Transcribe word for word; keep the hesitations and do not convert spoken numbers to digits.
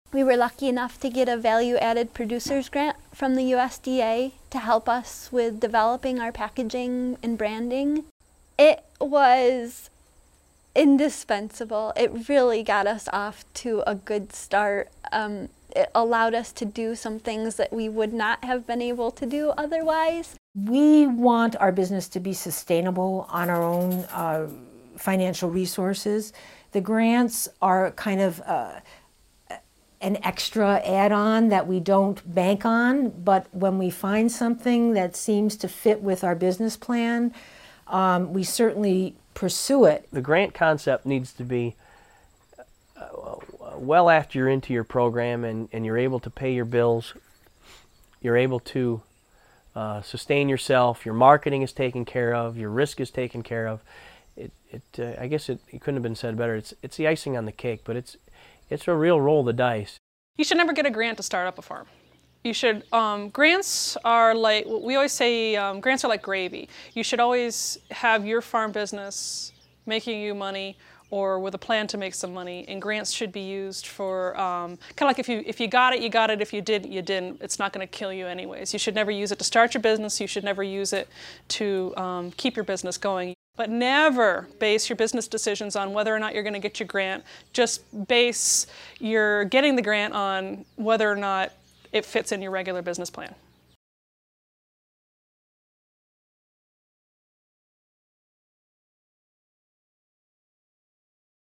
We were lucky enough to get a value-added producers grant from the U S D A to help us with developing our packaging and branding. It was indispensable. It really got us off to a good start. Um, it allowed us to do some things that we would not have been able to do otherwise. We want our business to be sustainable on our own uh, financial resources. The grants are kind of uh, an extra add-on that we don't bank on, but when we find something that seems to fit with our business plan, um, we certainly pursue it. The grant concept needs to be uh, well after you're into your program and, and you're able to pay your bills, you're able to uh, sustain yourself, your marketing is taken care of, your risk is taken care of. It, it, uh, I guess it, it couldn't have been said better. It's, it's the icing on the cake, but it's, it's a real roll of the dice. You should never get a grant to start up a farm. You should, um, grants are like, we always say um, grants are like gravy. You should always have your farm business making you money or with a plan to make some money, and grants should be used for, um, kind of like if you, if you got it, you got it, if you didn't, you didn't. It's not going to kill you anyways. You should never use it to start your business, you should never use it to um, keep your business going. But never base your business decisions on whether or not you're going to get your grant. Just base your getting the grant on whether or not it fits in your regular business plan.